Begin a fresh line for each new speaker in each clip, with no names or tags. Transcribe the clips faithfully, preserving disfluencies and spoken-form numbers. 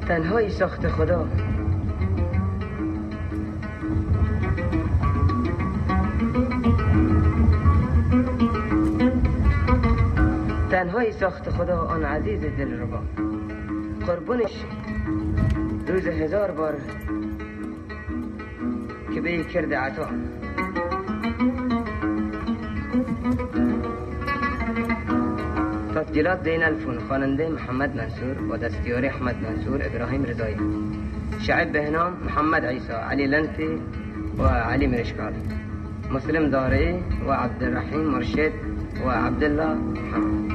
تنهایی ساخت خدا، تنهایی ساخت خدا آن عزیز دلربا، قربونش روز هزار بار که به کرده عطا. تسجیلات زین الفون، خواننده محمد منصور با دستیاری احمد منصور، ابراهیم رضایی، شعب بهنام محمد عیسی، علی لنتی و علی مرشکال، مسلم داری و عبدالرحیم مرشد و عبدالله محمد.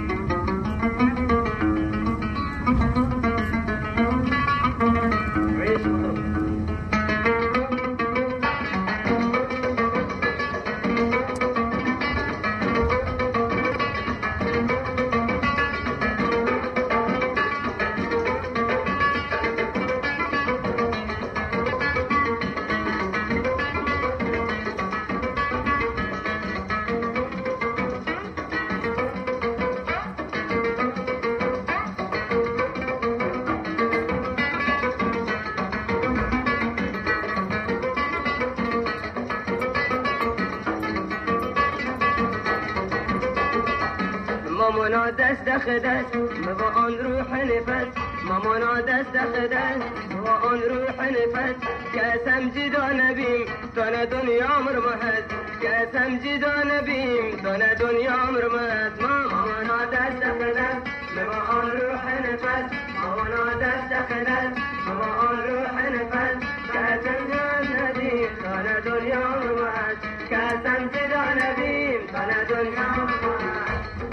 مامانا دست خدست با آن روح نفت، مامانا دست خدست با آن روح نفت، قسم جدا نبیم تا نه دنیا مرمهد، قسم جدا نبیم تا نه دنیا مرمهد. مامانا دست خدست با آن روح نفت، مامانا دست خدست با آن روح نفت، قسم جدا نبیم تا نه دنیا مرمهد، قسم جدا نبیم تا نه دنیا مرمهد.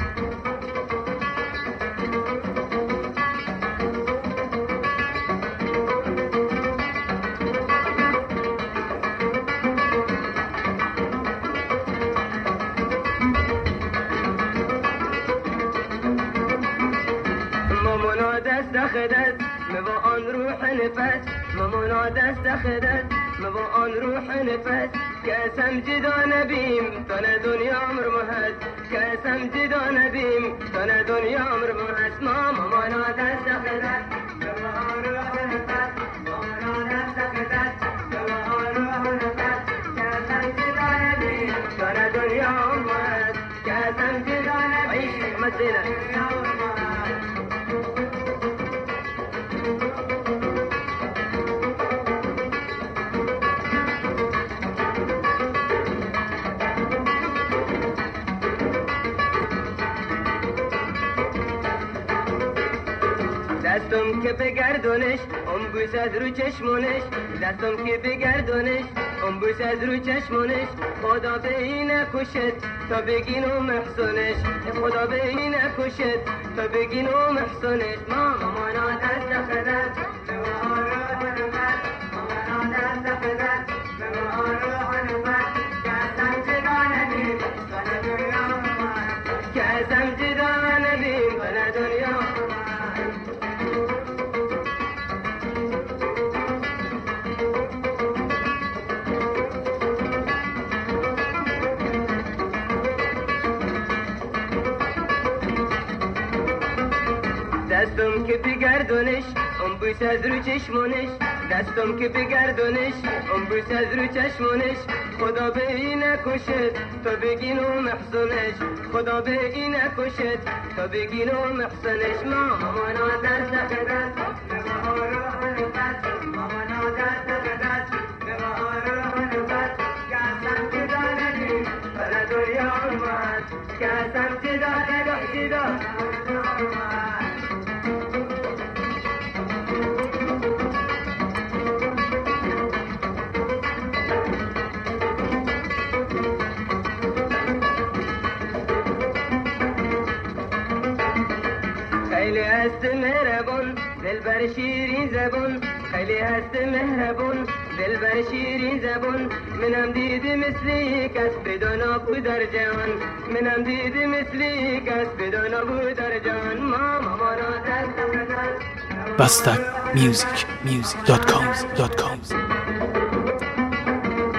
مامانا دست خدست با آن روح نفت، مامانا دست خدست با آن روح نفت، قسم جدا نبیم تا نه دنیا مرمهد، قسم جدا نبیم تا نه دنیا مرمهد. مامانا دست خدست با آن روح نفت، مامانا دست خدست با آن روح نفت، قسم جدا نبیم تا نه دنیا مرمهد، قسم جدا نبیم مثلا دستم که بگردونش اون بوس از رو چشمونش، دستم که بگردونش اون بوس از رو چشمونش، خدا به این کشت تا بگینو محسونش، خدا به این کشت تا بگینو محسونش. مامانا دست خدست با آن روح نفت، مامانا دست خدست با آن روح نفت، قسم جدا نبیم تا نه دنیا مرمهد، قسم جدا نبیم تا نه دنیا مرمهد. دستم که بگردونش اون بوس از رو چشمونش، دستم که بگردونش اون بوس از رو چشمونش، خدا به این کشت تا بگینو محسونش، خدا به این کشت تا بگینو محسونش. مامانا دست خدست با آن روح نفت، مامانا دست خدست با آن روح نفت، قسم جدا نبیم تا نه دنیا مرمهد، قسم جدا نبیم جدا مرمهد. خیلی هست مهربون دلبر شیرین زبون، خیلی هست مهربون دلبر شیرین زبون، منم دیدی مثلی کس بدانا بود در جهان، منم دیدی مثلی کس بدانا بود در جهان. مامانا دست خدست
bastak music music dot com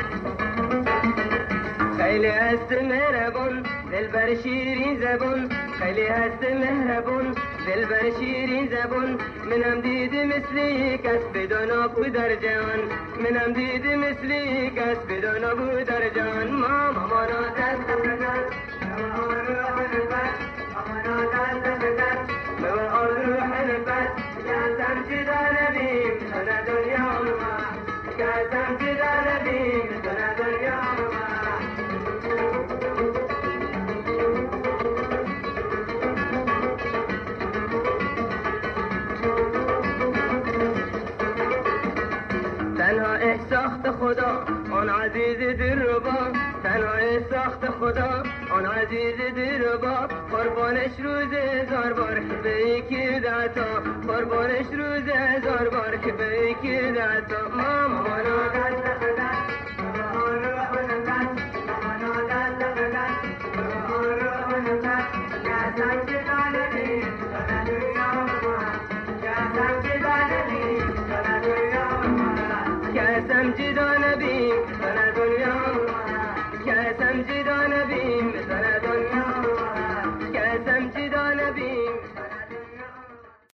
خیلی هست مهربون دلبر شیرین زبون، خیلی هست مهربون دلبر شیرین زبون منم دید مثلی کس بدانا بود در جهان منم دید مثلی کس بدانا بود در جهان ما مامانا دست بزن مامانا بزن مامانا دست بزن موا روح البس کسم جدا نبیم سنه دنیا ما کسم جدا نبیم سنه دنیا ما تنها ساخت خدا آن عزیز دلربا تنها ساخت خدا آن عزیز دلربا قربانش روز هزار بار که به یکی دعتا قربانش روز هزار بار که به یکی دعتا ماما مانا دست بدن ماما رو دست ماما دست بدن ماما رو دست کسم جدا نبیم سنه دنیا ما کسم جدا نبیم سنه دنیا کسم جدا نبیم سنه دنیا کسم جدا نبیم